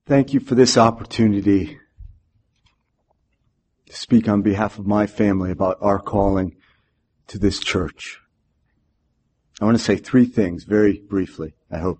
Thank you for this opportunity to speak on behalf of my family about our calling to this church. I want to say three things very briefly, I hope.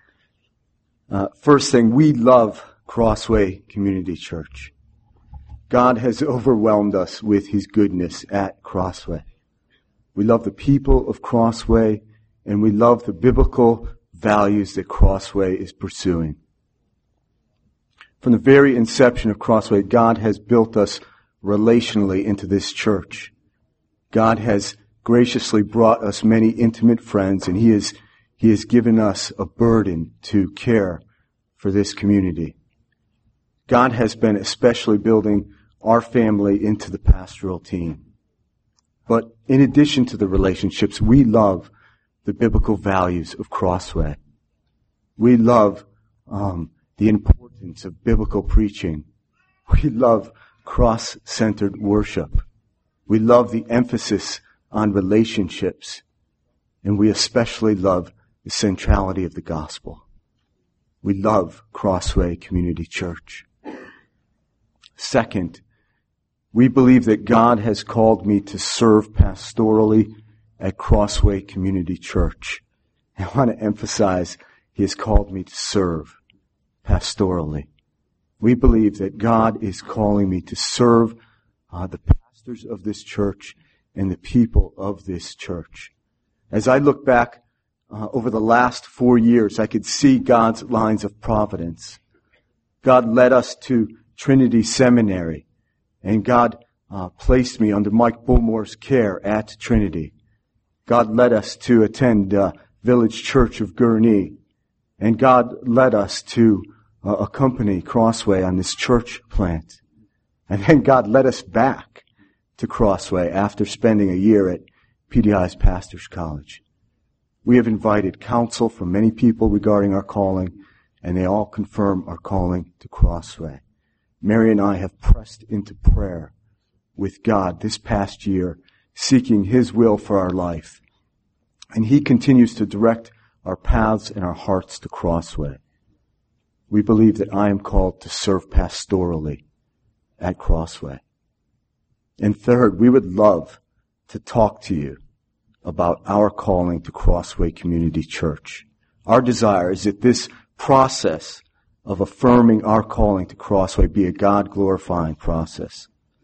First thing, we love Crossway Community Church. God has overwhelmed us with His goodness at Crossway. We love the people of Crossway, and we love the biblical values that Crossway is pursuing. From the very inception of Crossway, God has built us relationally into this church. God has graciously brought us many intimate friends, and He has given us a burden to care for this community. God has been especially building our family into the pastoral team. But in addition to the relationships, we love the biblical values of Crossway. We love the importance of biblical preaching. We love cross-centered worship. We love the emphasis on relationships. And we especially love the centrality of the gospel. We love Crossway Community Church. Second, we believe that God has called me to serve pastorally at Crossway Community Church. I want to emphasize He has called me to serve pastorally. We believe that God is calling me to serve the pastors of this church and the people of this church. As I look back over the last 4 years, I could see God's lines of providence. God led us to Trinity Seminary, and God placed me under Mike Bullmore's care at Trinity. God led us to attend Village Church of Gurnee, and God led us to accompany Crossway on this church plant. And then God led us back to Crossway after spending a year at PDI's Pastors College. We have invited counsel from many people regarding our calling, and they all confirm our calling to Crossway. Mary and I have pressed into prayer with God this past year, seeking His will for our life. And He continues to direct our paths and our hearts to Crossway. We believe that I am called to serve pastorally at Crossway. And third, we would love to talk to you about our calling to Crossway Community Church. Our desire is that this process of affirming our calling to Crossway be a God-glorifying process.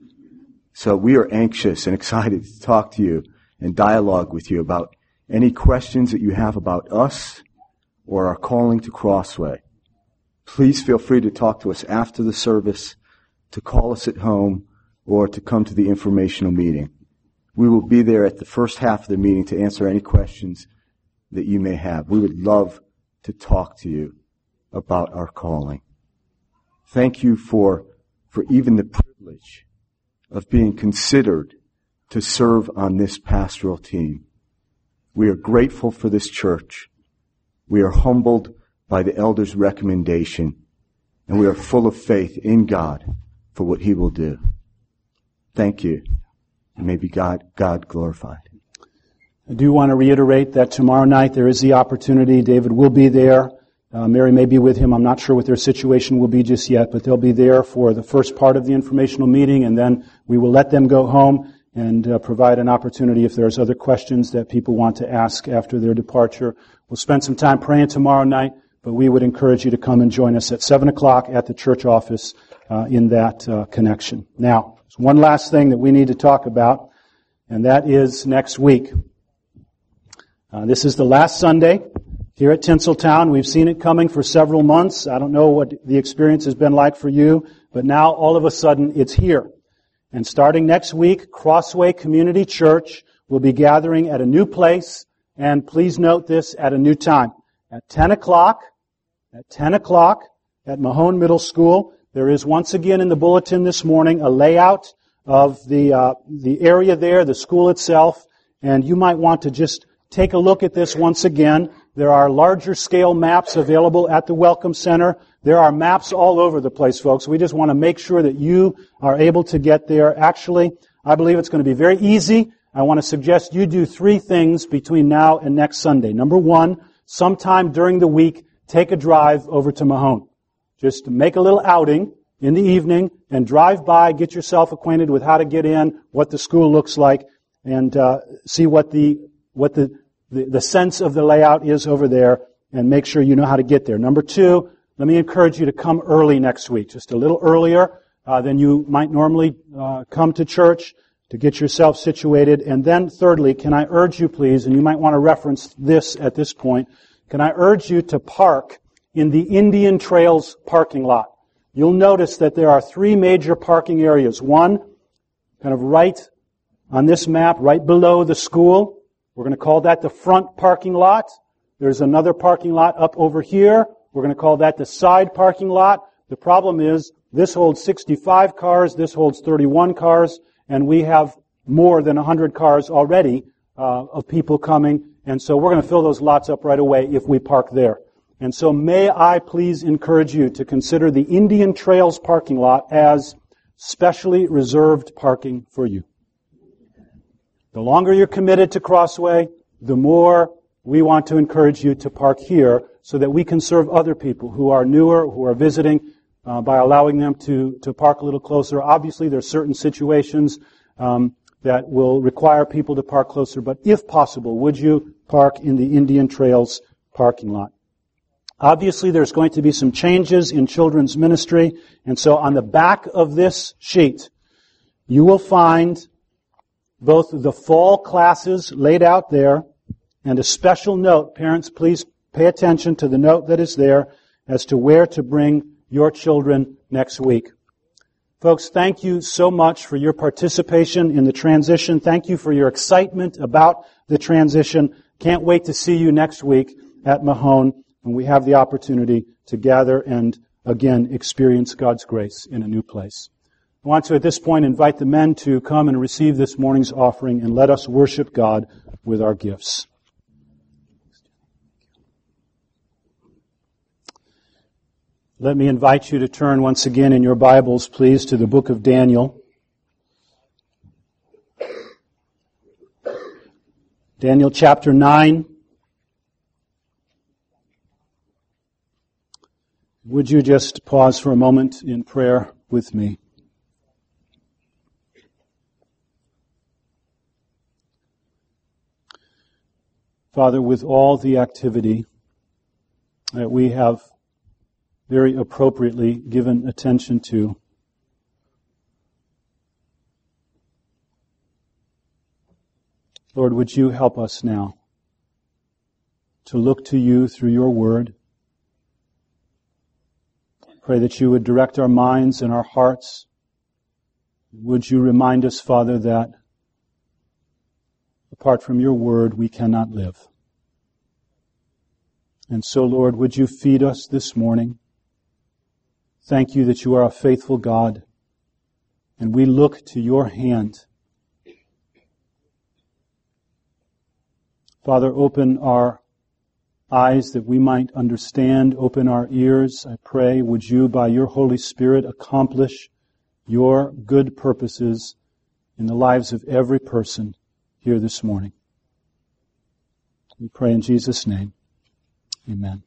So we are anxious and excited to talk to you and dialogue with you about any questions that you have about us or our calling to Crossway. Please feel free to talk to us after the service, to call us at home, or to come to the informational meeting. We will be there at the first half of the meeting to answer any questions that you may have. We would love to talk to you about our calling. Thank you for even the privilege of being considered to serve on this pastoral team. We are grateful for this church. We are humbled by the elders' recommendation, and we are full of faith in God for what He will do. Thank you. And may be God glorified. I do want to reiterate that tomorrow night there is the opportunity. David will be there. Mary may be with him. I'm not sure what their situation will be just yet, but they'll be there for the first part of the informational meeting, and then we will let them go home and provide an opportunity if there's other questions that people want to ask after their departure. We'll spend some time praying tomorrow night, but we would encourage you to come and join us at 7 o'clock at the church office in that connection. Now, there's one last thing that we need to talk about, and that is next week. This is the last Sunday here at Tinseltown. We've seen it coming for several months. I don't know what the experience has been like for you, but now all of a sudden it's here. And starting next week, Crossway Community Church will be gathering at a new place, and please note this, at a new time. At 10 o'clock at Mahone Middle School. There is once again in the bulletin this morning a layout of the area there, the school itself, and you might want to just take a look at this once again. There are larger scale maps available at the Welcome Center. There are maps all over the place, folks. We just want to make sure that you are able to get there. Actually, I believe it's going to be very easy. I want to suggest you do 3 things between now and next Sunday. Number 1, sometime during the week, take a drive over to Mahone. just make a little outing in the evening and drive by, get yourself acquainted with how to get in, what the school looks like, and see what the sense of the layout is over there, and make sure you know how to get there. Number 2, let me encourage you to come early next week, just a little earlier than you might normally come to church, to get yourself situated. And then thirdly, can I urge you please, and you might want to reference this at this point, can I urge you to park in the Indian Trails parking lot. You'll notice that there are 3 major parking areas. One, kind of right on this map, right below the school. We're going to call that the front parking lot. There's another parking lot up over here. We're going to call that the side parking lot. The problem is, this holds 65 cars, this holds 31 cars, and we have more than 100 cars already of people coming. And so we're going to fill those lots up right away if we park there. And so may I please encourage you to consider the Indian Trails parking lot as specially reserved parking for you. The longer you're committed to Crossway, the more we want to encourage you to park here so that we can serve other people who are newer, who are visiting, by allowing them to park a little closer. Obviously, there are certain situations that will require people to park closer, but if possible, would you park in the Indian Trails parking lot? Obviously, there's going to be some changes in children's ministry, and so on the back of this sheet, you will find both the fall classes laid out there and a special note. Parents, please pay attention to the note that is there as to where to bring your children next week. Folks, thank you so much for your participation in the transition. Thank you for your excitement about the transition. Can't wait to see you next week at Mahone when we have the opportunity to gather and again experience God's grace in a new place. I want to at this point invite the men to come and receive this morning's offering, and let us worship God with our gifts. Let me invite you to turn once again in your Bibles, please, to the book of Daniel. Daniel chapter 9. Would you just pause for a moment in prayer with me? Father, with all the activity that we have very appropriately given attention to, Lord, would you help us now to look to you through your word? Pray that you would direct our minds and our hearts. Would you remind us, Father, that apart from your word, we cannot live. And so, Lord, would you feed us this morning? Thank you that you are a faithful God, and we look to your hand. Father, open our eyes that we might understand, open our ears, I pray. Would you, by your Holy Spirit, accomplish your good purposes in the lives of every person here this morning. We pray in Jesus' name. Amen.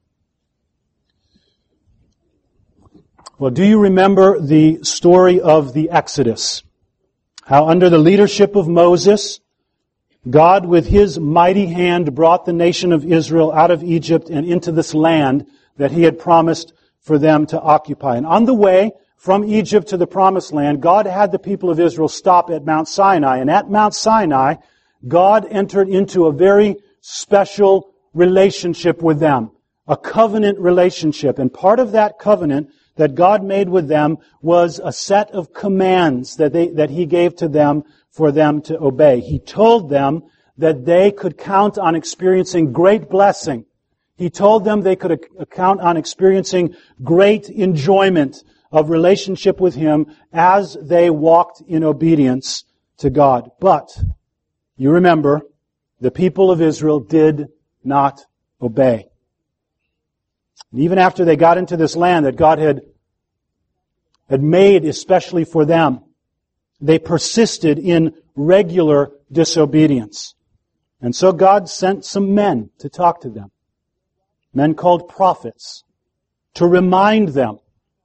Well, do you remember the story of the Exodus? How under the leadership of Moses, God with his mighty hand brought the nation of Israel out of Egypt and into this land that he had promised for them to occupy. And on the way from Egypt to the promised land, God had the people of Israel stop at Mount Sinai. And at Mount Sinai, God entered into a very special relationship with them, a covenant relationship. And part of that covenant that God made with them was a set of commands that he gave to them for them to obey. He told them that they could count on experiencing great blessing. He told them they could count on experiencing great enjoyment of relationship with him as they walked in obedience to God. But, you remember, the people of Israel did not obey. And even after they got into this land that God had made especially for them, they persisted in regular disobedience. And so God sent some men to talk to them. Men called prophets, to remind them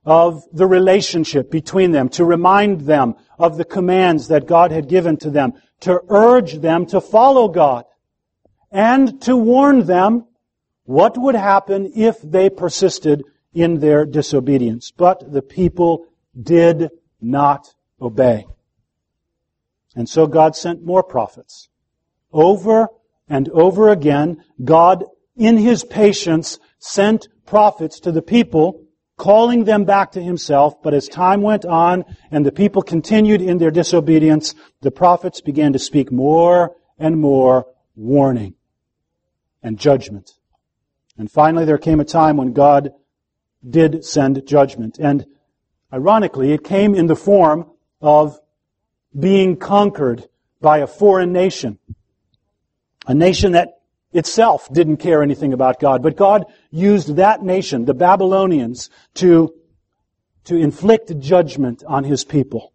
of the relationship between them, to remind them of the commands that God had given to them, to urge them to follow God, and to warn them what would happen if they persisted in their disobedience. But the people did not obey. And so God sent more prophets. Over and over again, God, in His patience, sent prophets to the people, calling them back to Himself. But as time went on and the people continued in their disobedience, the prophets began to speak more and more warning and judgment. And finally there came a time when God did send judgment. And ironically, it came in the form of being conquered by a foreign nation. A nation that itself didn't care anything about God. But God used that nation, the Babylonians, to inflict judgment on His people.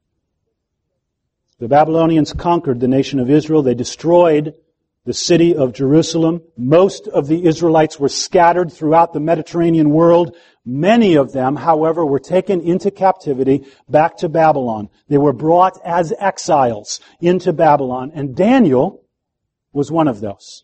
The Babylonians conquered the nation of Israel. They destroyed the city of Jerusalem. Most of the Israelites were scattered throughout the Mediterranean world. Many of them, however, were taken into captivity back to Babylon. They were brought as exiles into Babylon, and Daniel was one of those.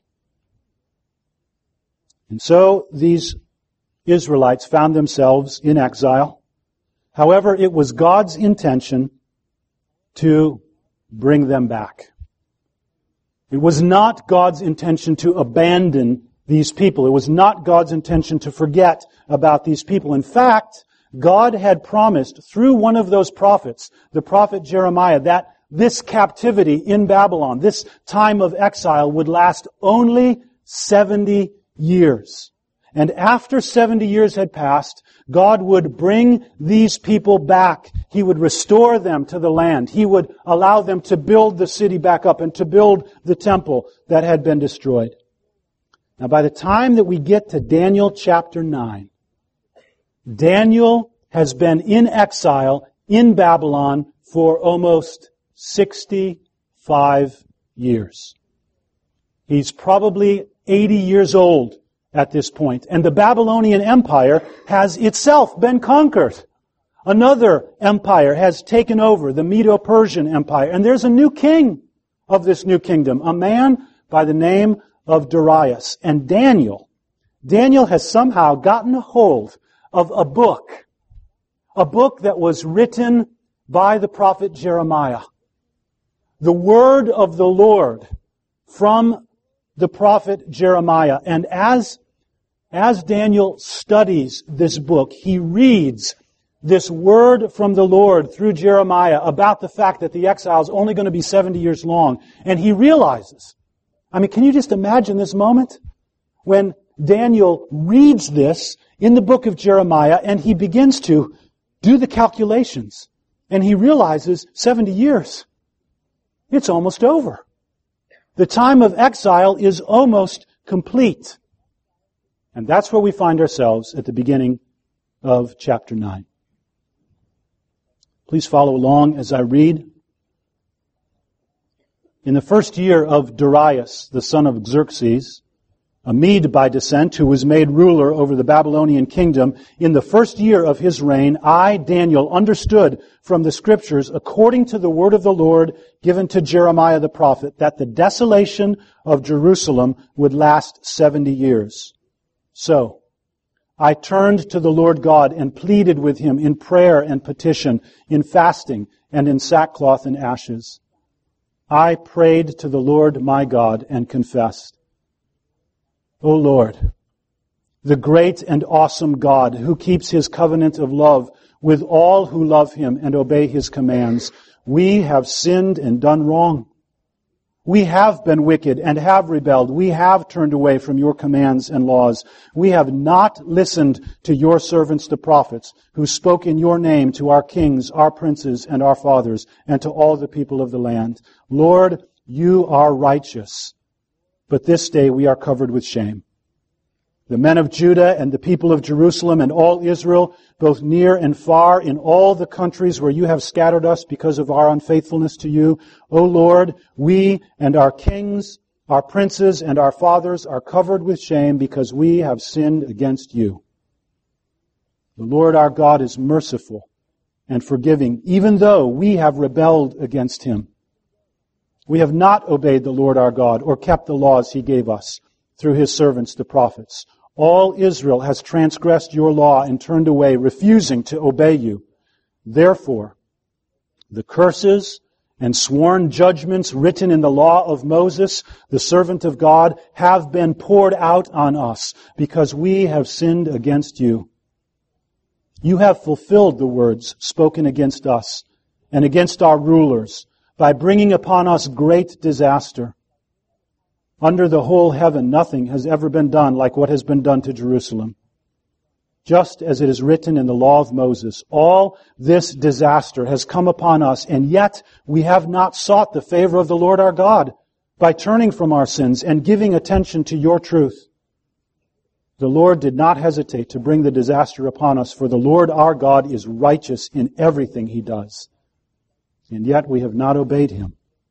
And so these Israelites found themselves in exile. However, it was God's intention to bring them back. It was not God's intention to abandon these people. It was not God's intention to forget about these people. In fact, God had promised through one of those prophets, the prophet Jeremiah, that this captivity in Babylon, this time of exile, would last only 70 years. And after 70 years had passed, God would bring these people back. He would restore them to the land. He would allow them to build the city back up and to build the temple that had been destroyed. Now, by the time that we get to Daniel chapter 9, Daniel has been in exile in Babylon for almost 65 years. He's probably 80 years old at this point. And the Babylonian Empire has itself been conquered. Another empire has taken over, the Medo-Persian Empire. And there's a new king of this new kingdom, a man by the name of Darius. And Daniel has somehow gotten a hold of a book that was written by the prophet Jeremiah. The word of the Lord from the prophet Jeremiah. And as Daniel studies this book, he reads this word from the Lord through Jeremiah about the fact that the exile is only going to be 70 years long. And he realizes, can you just imagine this moment? When Daniel reads this in the book of Jeremiah and he begins to do the calculations. And he realizes 70 years. It's almost over. The time of exile is almost complete. And that's where we find ourselves at the beginning of chapter 9. Please follow along as I read. In the first year of Darius, the son of Xerxes, a Mede by descent, who was made ruler over the Babylonian kingdom, in the first year of his reign, I, Daniel, understood from the Scriptures, according to the word of the Lord given to Jeremiah the prophet, that the desolation of Jerusalem would last 70 years. So, I turned to the Lord God and pleaded with Him in prayer and petition, in fasting and in sackcloth and ashes. I prayed to the Lord my God and confessed, O Lord, the great and awesome God who keeps His covenant of love with all who love Him and obey His commands, we have sinned and done wrong. We have been wicked and have rebelled. We have turned away from your commands and laws. We have not listened to your servants the prophets, who spoke in your name to our kings, our princes, and our fathers, and to all the people of the land. Lord, you are righteous, but this day we are covered with shame. The men of Judah and the people of Jerusalem and all Israel, both near and far, in all the countries where you have scattered us because of our unfaithfulness to you, O Lord, we and our kings, our princes, and our fathers are covered with shame because we have sinned against you. The Lord our God is merciful and forgiving, even though we have rebelled against Him. We have not obeyed the Lord our God or kept the laws He gave us through His servants, the prophets. All Israel has transgressed your law and turned away, refusing to obey you. Therefore, the curses and sworn judgments written in the law of Moses, the servant of God, have been poured out on us because we have sinned against you. You have fulfilled the words spoken against us and against our rulers by bringing upon us great disaster. Under the whole heaven, nothing has ever been done like what has been done to Jerusalem. Just as it is written in the law of Moses, all this disaster has come upon us, and yet we have not sought the favor of the Lord our God by turning from our sins and giving attention to your truth. The Lord did not hesitate to bring the disaster upon us, for the Lord our God is righteous in everything He does. And yet we have not obeyed Him.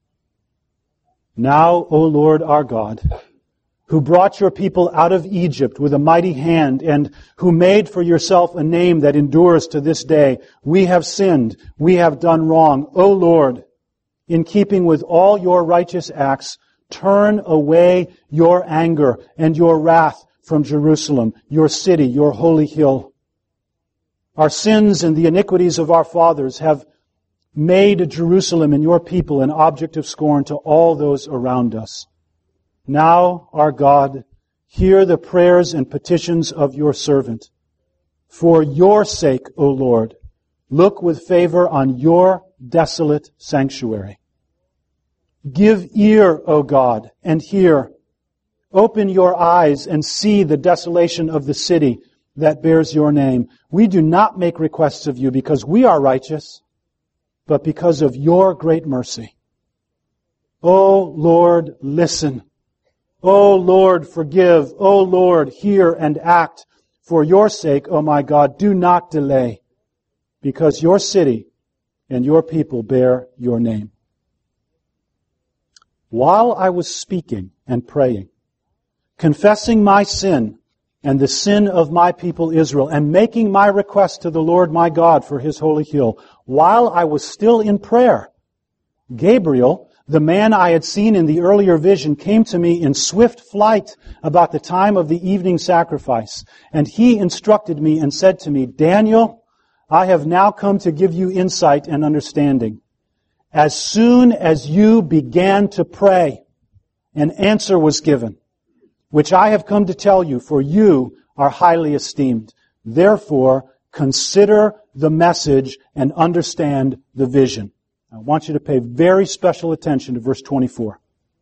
Now, O Lord our God, who brought your people out of Egypt with a mighty hand, and who made for yourself a name that endures to this day, we have sinned, we have done wrong. O Lord, in keeping with all your righteous acts, turn away your anger and your wrath from Jerusalem, your city, your holy hill. Our sins and the iniquities of our fathers have made Jerusalem and your people an object of scorn to all those around us. Now, our God, hear the prayers and petitions of your servant. For your sake, O Lord, look with favor on your desolate sanctuary. Give ear, O God, and hear. Open your eyes and see the desolation of the city that bears your name. We do not make requests of you because we are righteous, but because of your great mercy. O Lord, listen. O Lord, forgive. O Lord, hear and act. For your sake, O my God, do not delay, because your city and your people bear your name. While I was speaking and praying, confessing my sin and the sin of my people Israel, and making my request to the Lord my God for His holy hill, while I was still in prayer, Gabriel, the man I had seen in the earlier vision, came to me in swift flight about the time of the evening sacrifice. And he instructed me and said to me, Daniel, I have now come to give you insight and understanding. As soon as you began to pray, an answer was given, which I have come to tell you, for you are highly esteemed. Therefore, consider the message and understand the vision. I want you to pay very special attention to verse 24.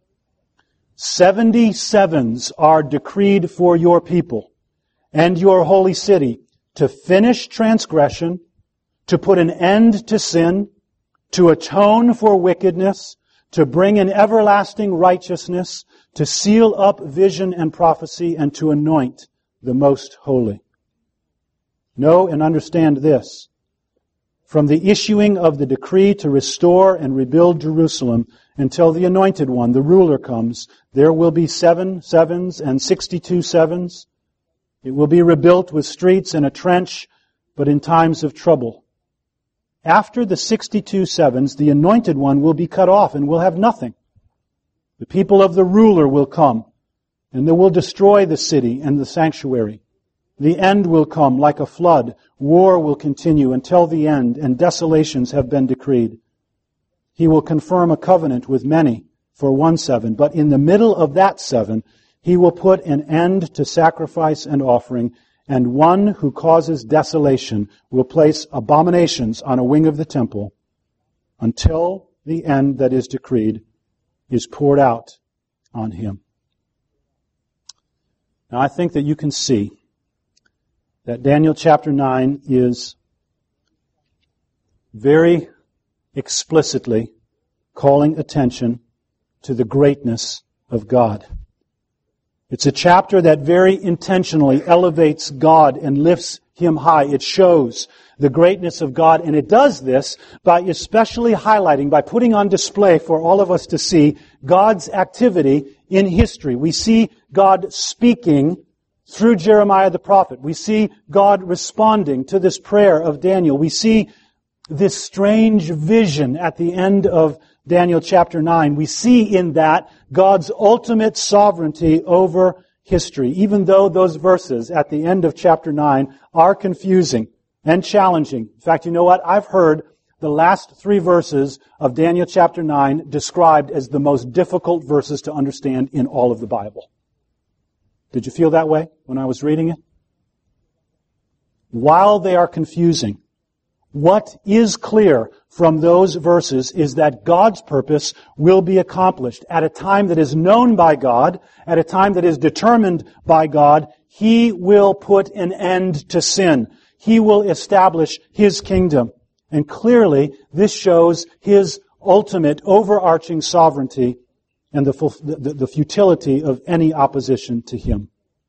77s are decreed for your people and your holy city to finish transgression, to put an end to sin, to atone for wickedness, to bring in everlasting righteousness, to seal up vision and prophecy, and to anoint the most holy. Know and understand this. From the issuing of the decree to restore and rebuild Jerusalem until the Anointed One, the ruler, comes, there will be 7 sevens and 62 sevens. It will be rebuilt with streets and a trench, but in times of trouble. After the 62 sevens, the Anointed One will be cut off and will have nothing. The people of the ruler will come, and they will destroy the city and the sanctuary. The end will come like a flood. War will continue until the end, and desolations have been decreed. He will confirm a covenant with many for 1 7, but in the middle of that 7, He will put an end to sacrifice and offering, and one who causes desolation will place abominations on a wing of the temple until the end that is decreed is poured out on him. Now I think that you can see that Daniel chapter 9 is very explicitly calling attention to the greatness of God. It's a chapter that very intentionally elevates God and lifts Him high. It shows the greatness of God, and it does this by especially highlighting, by putting on display for all of us to see God's activity in history. We see God speaking through Jeremiah the prophet. We see God responding to this prayer of Daniel. We see this strange vision at the end of Daniel chapter 9. We see in that God's ultimate sovereignty over history, even though those verses at the end of chapter 9 are confusing and challenging. In fact, you know what? I've heard the last 3 verses of Daniel chapter 9 described as the most difficult verses to understand in all of the Bible. Did you feel that way when I was reading it? While they are confusing, what is clear from those verses is that God's purpose will be accomplished at a time that is known by God, at a time that is determined by God. He will put an end to sin. He will establish His kingdom. And clearly, this shows His ultimate overarching sovereignty and the futility of any opposition to Him.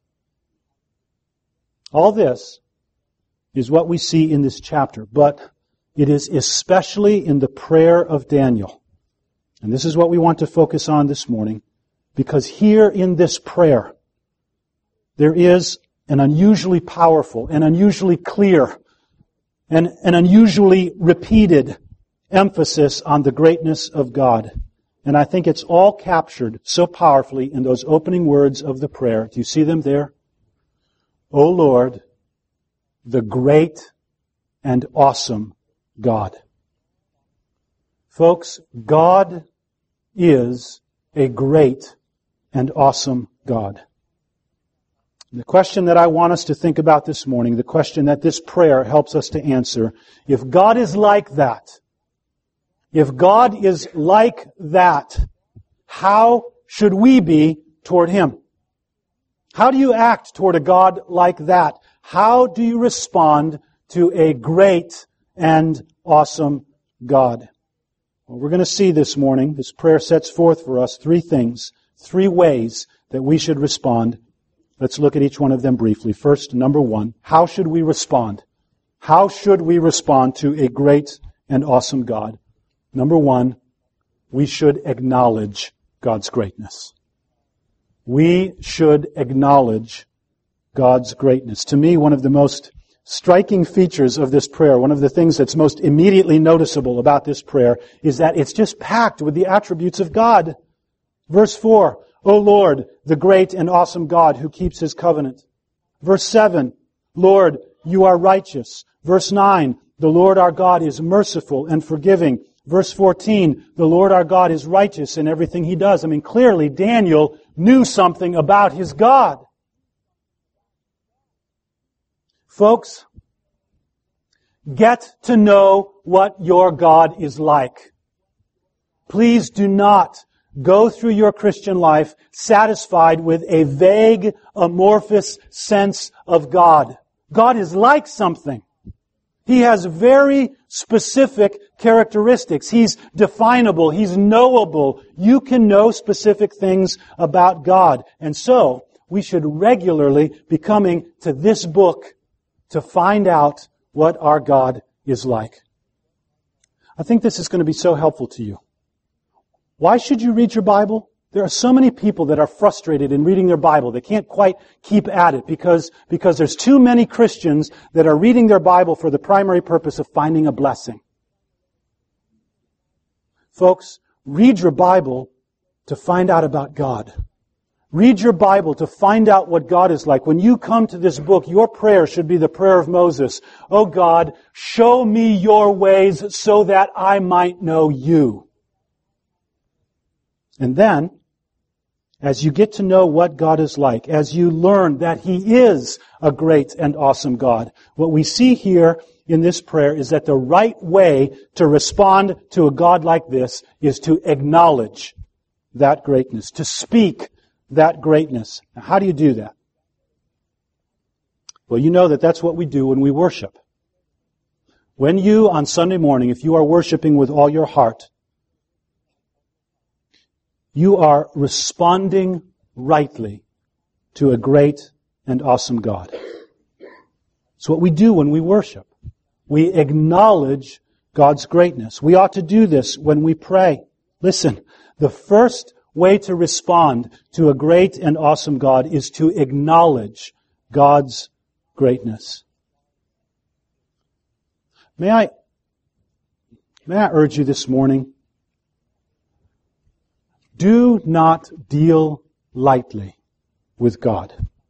All this is what we see in this chapter, but it is especially in the prayer of Daniel. And this is what we want to focus on this morning, because here in this prayer, there is an unusually powerful, an unusually clear, and an unusually repeated emphasis on the greatness of God. And I think it's all captured so powerfully in those opening words of the prayer. Do you see them there? O Lord, the great and awesome God. Folks, God is a great and awesome God. The question that I want us to think about this morning, the question that this prayer helps us to answer, if God is like that, how should we be toward Him? How do you act toward a God like that? How do you respond to a great and awesome God? Well, we're going to see this morning, this prayer sets forth for us 3 things, 3 ways that we should respond. Let's look at each one of them briefly. First, number 1, how should we respond? How should we respond to a great and awesome God? Number 1, we should acknowledge God's greatness. We should acknowledge God's greatness. To me, one of the most striking features of this prayer, one of the things that's most immediately noticeable about this prayer, is that it's just packed with the attributes of God. Verse 4, O Lord, the great and awesome God who keeps His covenant. Verse 7, Lord, you are righteous. Verse 9, the Lord our God is merciful and forgiving. Verse 14, the Lord our God is righteous in everything He does. I mean, clearly Daniel knew something about his God. Folks, get to know what your God is like. Please do not go through your Christian life satisfied with a vague, amorphous sense of God. God is like something. He has very specific characteristics. He's definable. He's knowable. You can know specific things about God. And so, we should regularly be coming to this book to find out what our God is like. I think this is going to be so helpful to you. Why should you read your Bible? There are so many people that are frustrated in reading their Bible. They can't quite keep at it because there's too many Christians that are reading their Bible for the primary purpose of finding a blessing. Folks, read your Bible to find out about God. Read your Bible to find out what God is like. When you come to this book, your prayer should be the prayer of Moses. Oh God, show me your ways so that I might know you. And then, as you get to know what God is like, as you learn that He is a great and awesome God, what we see here in this prayer is that the right way to respond to a God like this is to acknowledge that greatness, to speak that greatness. Now, how do you do that? Well, you know that that's what we do when we worship. When you, on Sunday morning, if you are worshiping with all your heart, you are responding rightly to a great and awesome God. It's what we do when we worship. We acknowledge God's greatness. We ought to do this when we pray. Listen, the first way to respond to a great and awesome God is to acknowledge God's greatness. May I urge you this morning, do not deal lightly with God.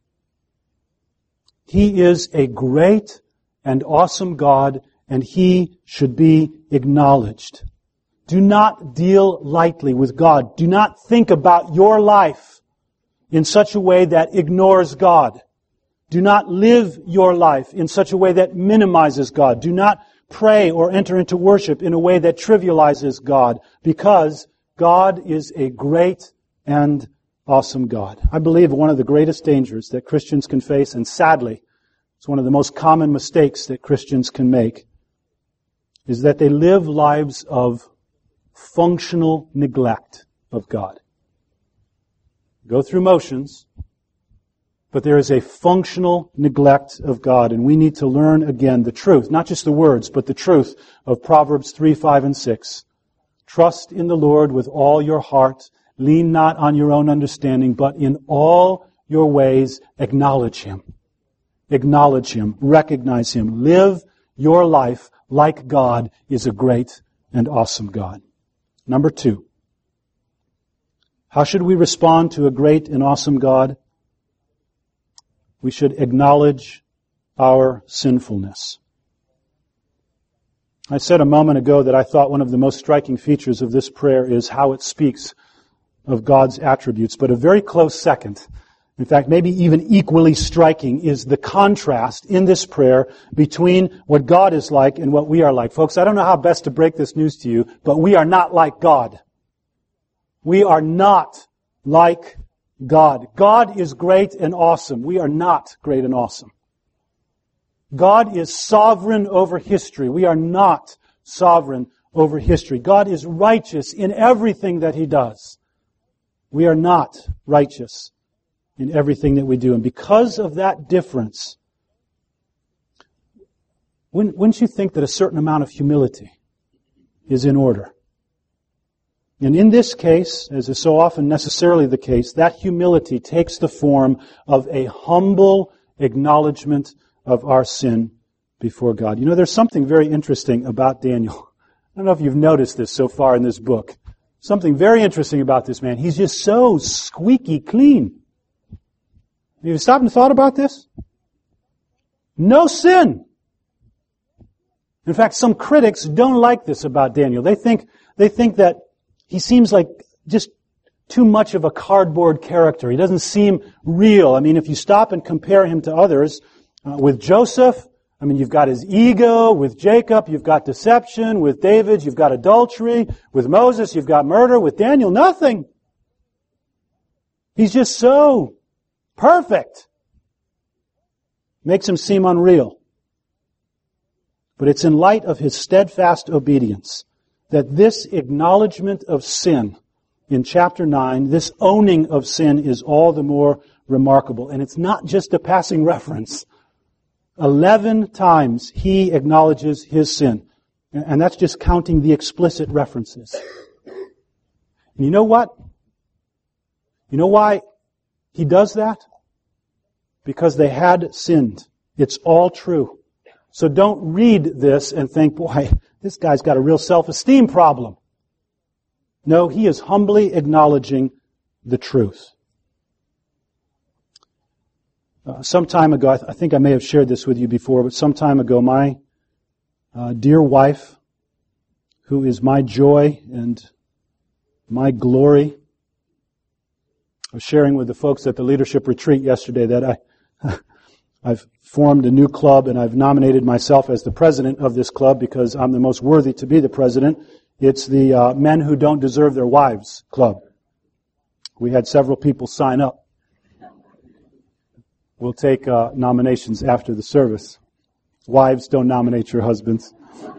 He is a great and awesome God, and He should be acknowledged. Do not deal lightly with God. Do not think about your life in such a way that ignores God. Do not live your life in such a way that minimizes God. Do not pray or enter into worship in a way that trivializes God, because God is a great and awesome God. I believe one of the greatest dangers that Christians can face, and sadly, it's one of the most common mistakes that Christians can make, is that they live lives of functional neglect of God. Go through motions, but there is a functional neglect of God, and we need to learn again the truth, not just the words, but the truth of Proverbs 3, 5, and 6. Trust in the Lord with all your heart. Lean not on your own understanding, but in all your ways acknowledge Him. Acknowledge Him. Recognize Him. Live your life like God is a great and awesome God. Number 2. How should we respond to a great and awesome God? We should acknowledge our sinfulness. I said a moment ago that I thought one of the most striking features of this prayer is how it speaks of God's attributes. But a very close second, in fact, maybe even equally striking, is the contrast in this prayer between what God is like and what we are like. Folks, I don't know how best to break this news to you, but we are not like God. We are not like God. God is great and awesome. We are not great and awesome. God is sovereign over history. We are not sovereign over history. God is righteous in everything that He does. We are not righteous in everything that we do. And because of that difference, wouldn't you think that a certain amount of humility is in order? And in this case, as is so often necessarily the case, that humility takes the form of a humble acknowledgement of our sin before God. You know, there's something very interesting about Daniel. I don't know if you've noticed this so far in this book. Something very interesting about this man. He's just so squeaky clean. Have you stopped and thought about this? No sin. In fact, some critics don't like this about Daniel. They think that he seems like just too much of a cardboard character. He doesn't seem real. I mean, if you stop and compare him to others, with Joseph, I mean, you've got his ego. With Jacob, you've got deception. With David, you've got adultery. With Moses, you've got murder. With Daniel, nothing. He's just so perfect. Makes him seem unreal. But it's in light of his steadfast obedience that this acknowledgement of sin in chapter 9, this owning of sin, is all the more remarkable. And it's not just a passing reference. 11 times he acknowledges his sin. And that's just counting the explicit references. And you know what? You know why he does that? Because they had sinned. It's all true. So don't read this and think, boy, this guy's got a real self-esteem problem. No, he is humbly acknowledging the truth. Some time ago, I think I may have shared this with you before, but some time ago, my dear wife, who is my joy and my glory, I was sharing with the folks at the leadership retreat yesterday that I've formed a new club, and I've nominated myself as the president of this club because I'm the most worthy to be the president. It's the Men Who Don't Deserve Their Wives Club. We had several people sign up. We'll take nominations after the service. Wives, don't nominate your husbands.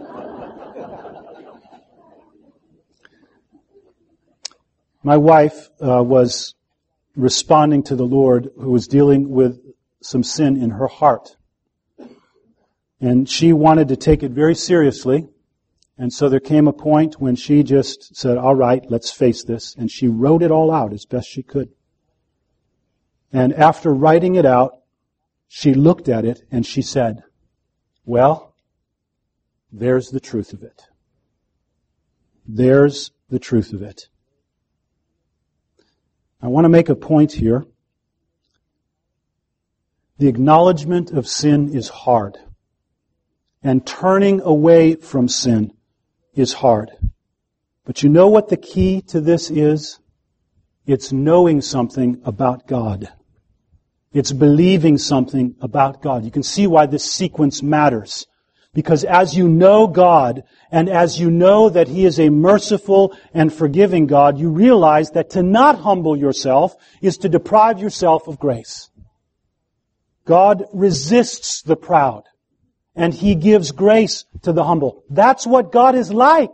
My wife was responding to the Lord, who was dealing with some sin in her heart. And she wanted to take it very seriously. And so there came a point when she just said, all right, let's face this. And she wrote it all out as best she could. And after writing it out, she looked at it and she said, well, there's the truth of it. There's the truth of it. I want to make a point here. The acknowledgement of sin is hard. And turning away from sin is hard. But you know what the key to this is? It's knowing something about God. It's believing something about God. You can see why this sequence matters. Because as you know God, and as you know that He is a merciful and forgiving God, you realize that to not humble yourself is to deprive yourself of grace. God resists the proud, and He gives grace to the humble. That's what God is like.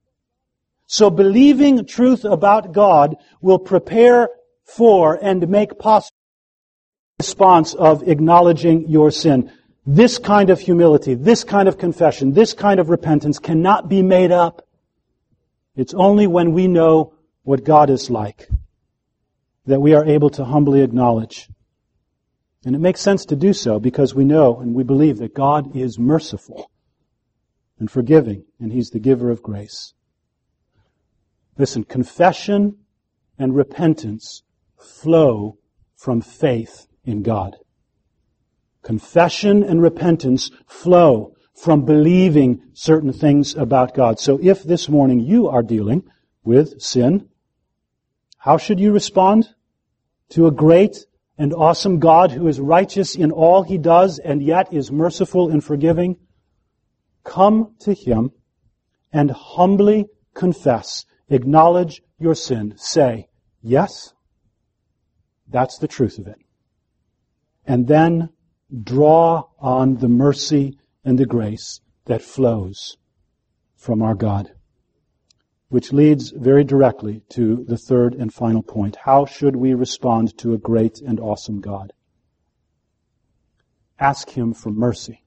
So believing truth about God will prepare for and make possible the response of acknowledging your sin. This kind of humility, this kind of confession, this kind of repentance cannot be made up. It's only when we know what God is like that we are able to humbly acknowledge. And it makes sense to do so because we know and we believe that God is merciful and forgiving, and He's the giver of grace. Listen, confession and repentance flow from faith in God. Confession and repentance flow from believing certain things about God. So if this morning you are dealing with sin, how should you respond to a great and awesome God who is righteous in all He does and yet is merciful and forgiving? Come to Him and humbly confess. Acknowledge your sin. Say, yes, that's the truth of it. And then draw on the mercy and the grace that flows from our God. Which leads very directly to the third and final point. How should we respond to a great and awesome God? Ask Him for mercy.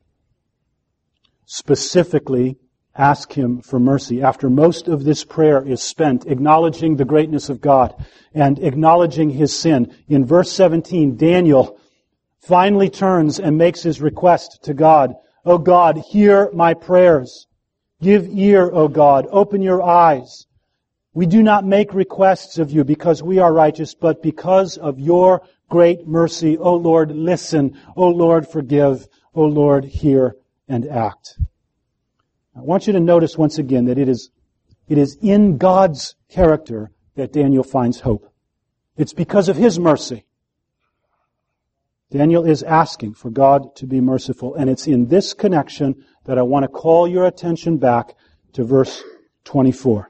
Specifically, ask Him for mercy. After most of this prayer is spent acknowledging the greatness of God and acknowledging his sin, in verse 17, Daniel finally turns and makes his request to God. O God, hear my prayers. Give ear, O God. Open your eyes. We do not make requests of you because we are righteous, but because of your great mercy. O Lord, listen. O Lord, forgive. O Lord, hear and act. I want you to notice once again that it is in God's character that Daniel finds hope. It's because of His mercy. Daniel is asking for God to be merciful, and it's in this connection that I want to call your attention back to verse 24.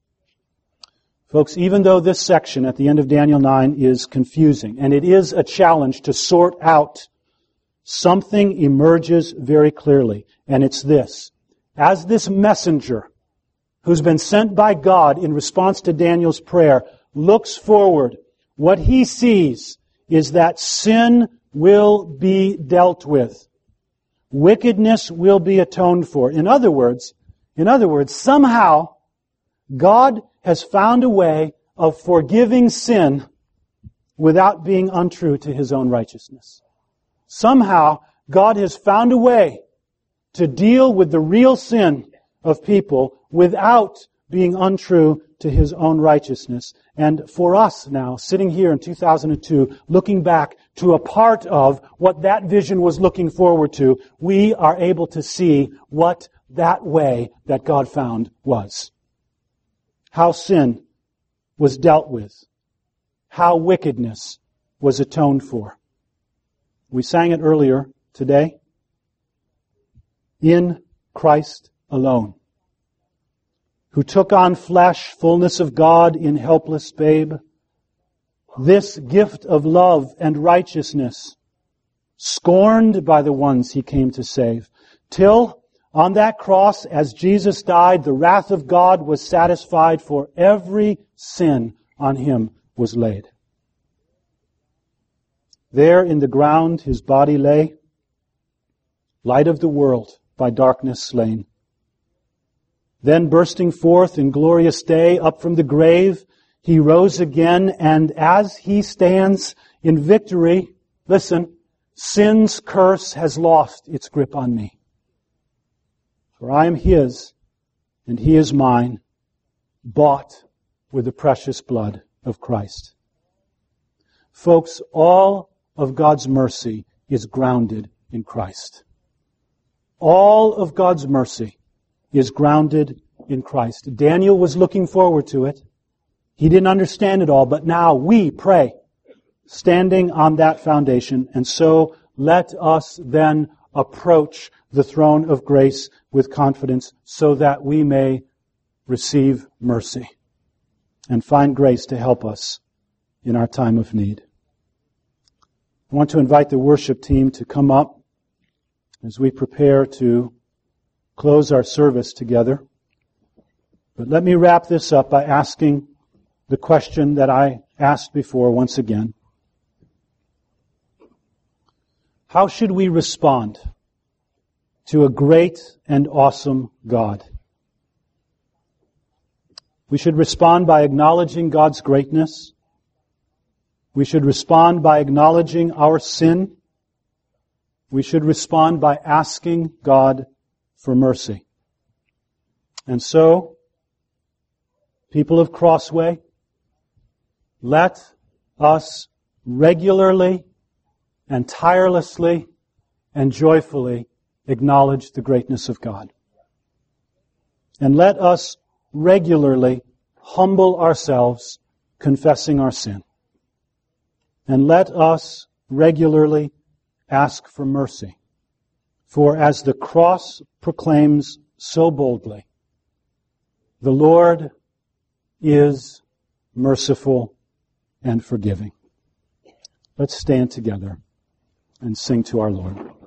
Folks, even though this section at the end of Daniel 9 is confusing, and it is a challenge to sort out, something emerges very clearly, and it's this. As this messenger, who's been sent by God in response to Daniel's prayer, looks forward, what he sees is that sin will be dealt with. Wickedness will be atoned for. In other words, somehow God has found a way of forgiving sin without being untrue to His own righteousness. Somehow God has found a way to deal with the real sin of people without being untrue to His own righteousness. And for us now, sitting here in 2002, looking back to a part of what that vision was looking forward to, we are able to see what that way that God found was. How sin was dealt with. How wickedness was atoned for. We sang it earlier today. In Christ alone, who took on flesh, fullness of God in helpless babe, this gift of love and righteousness, scorned by the ones He came to save, till on that cross, as Jesus died, the wrath of God was satisfied, for every sin on Him was laid. There in the ground His body lay, light of the world, by darkness slain. Then bursting forth in glorious day, up from the grave, He rose again, and as He stands in victory, listen, Sin's curse has lost its grip on me. For I am His, and He is mine, bought with the precious blood of Christ. Folks, all of God's mercy is grounded in Christ. All of God's mercy is grounded in Christ. Daniel was looking forward to it. He didn't understand it all, but now we pray, standing on that foundation. And so let us then approach the throne of grace with confidence so that we may receive mercy and find grace to help us in our time of need. I want to invite the worship team to come up as we prepare to close our service together. But let me wrap this up by asking the question that I asked before once again. How should we respond to a great and awesome God? We should respond by acknowledging God's greatness. We should respond by acknowledging our sin. We should respond by asking God for mercy. And so, people of Crossway, let us regularly and tirelessly and joyfully acknowledge the greatness of God. And let us regularly humble ourselves, confessing our sin. And let us regularly ask for mercy. For as the cross proclaims so boldly, the Lord is merciful and forgiving. Let's stand together and sing to our Lord.